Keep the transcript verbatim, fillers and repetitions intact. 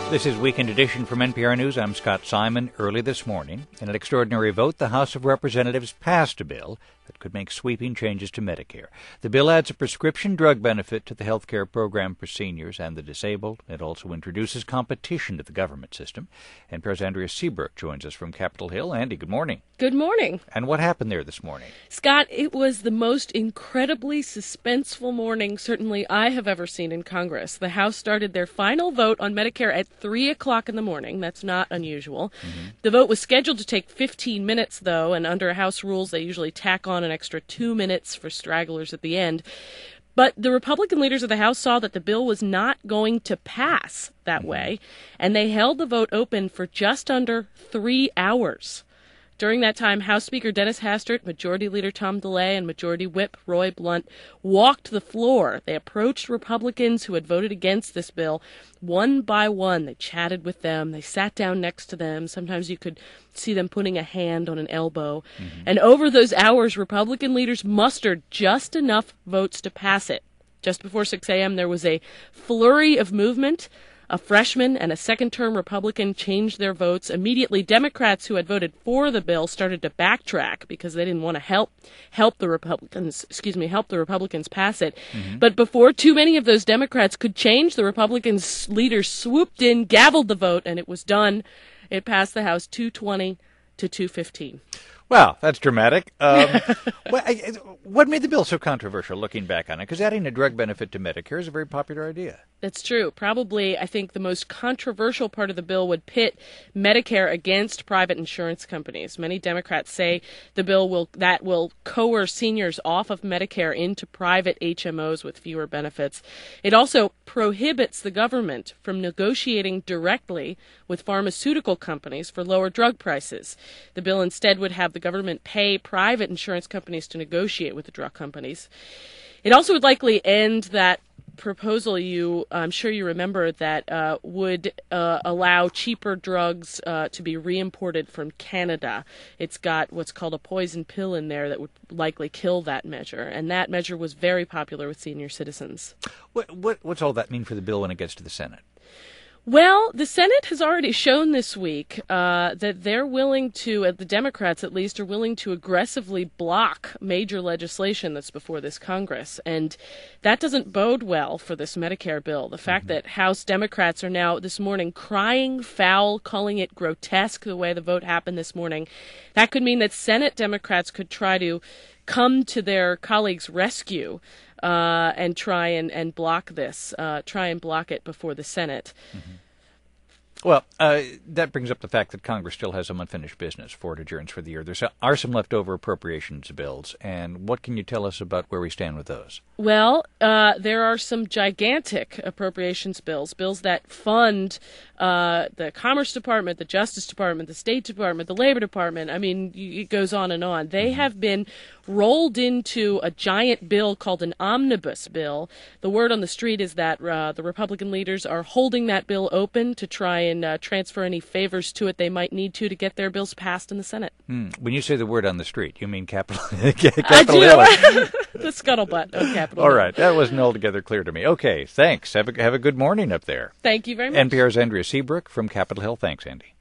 This is Weekend Edition from N P R News. I'm Scott Simon. Early this morning, in an extraordinary vote, the House of Representatives passed a bill that could make sweeping changes to Medicare. The bill adds a prescription drug benefit to the health care program for seniors and the disabled. It also introduces competition to the government system. N P R's Andrea Seabrook joins us from Capitol Hill. Andy, good morning. Good morning. And what happened there this morning? Scott, it was the most incredibly suspenseful morning certainly I have ever seen in Congress. The House started their final vote on Medicare at three o'clock in the morning. That's not unusual. Mm-hmm. The vote was scheduled to take fifteen minutes, though, and under House rules, they usually tack on an extra two minutes for stragglers at the end. But the Republican leaders of the House saw that the bill was not going to pass that way, and they held the vote open for just under three hours. During that time, House Speaker Dennis Hastert, Majority Leader Tom DeLay, and Majority Whip Roy Blunt walked the floor. They approached Republicans who had voted against this bill one by one. They chatted with them. They sat down next to them. Sometimes you could see them putting a hand on an elbow. Mm-hmm. And over those hours, Republican leaders mustered just enough votes to pass it. Just before six a.m., there was a flurry of movement. A freshman and a second-term Republican changed their votes. Immediately, Democrats who had voted for the bill started to backtrack because they didn't want to help help the Republicans, excuse me, help the Republicans pass it. Mm-hmm. But before too many of those Democrats could change, the Republicans leaders swooped in, gavelled the vote, and it was done. It passed the House two twenty to two fifteen. Wow, that's dramatic. Um, what, what made the bill so controversial, looking back on it? Because adding a drug benefit to Medicare is a very popular idea. That's true. Probably, I think, the most controversial part of the bill would pit Medicare against private insurance companies. Many Democrats say the bill will that will coerce seniors off of Medicare into private H M Os with fewer benefits. It also prohibits the government from negotiating directly with pharmaceutical companies for lower drug prices. The bill instead would have the government pay private insurance companies to negotiate with the drug companies. It also would likely end that proposal you, I'm sure you remember, that uh, would uh, allow cheaper drugs uh, to be reimported from Canada. It's got what's called a poison pill in there that would likely kill that measure, and that measure was very popular with senior citizens. What, what, what's all that mean for the bill when it gets to the Senate? Well, the Senate has already shown this week uh, that they're willing to, uh, the Democrats at least, are willing to aggressively block major legislation that's before this Congress. And that doesn't bode well for this Medicare bill. The fact mm-hmm. that House Democrats are now this morning crying foul, calling it grotesque the way the vote happened this morning, that could mean that Senate Democrats could try to come to their colleagues' rescue uh, and try and, and block this, uh, try and block it before the Senate. Mm-hmm. Well, uh, that brings up the fact that Congress still has some unfinished business for it adjourns for the year. There are some leftover appropriations bills, and what can you tell us about where we stand with those? Well, uh, there are some gigantic appropriations bills, bills that fund uh, the Commerce Department, the Justice Department, the State Department, the Labor Department. I mean, it goes on and on. They mm-hmm. have been rolled into a giant bill called an omnibus bill. The word on the street is that uh, the Republican leaders are holding that bill open to try and uh, transfer any favors to it they might need to to get their bills passed in the Senate. Mm. When you say the word on the street, you mean Capitol, Capitol Hill? The scuttlebutt of Capitol All Hill. right, that wasn't altogether clear to me. Okay, thanks. Have a, have a good morning up there. Thank you very much. N P R's Andrea Seabrook from Capitol Hill. Thanks, Andy.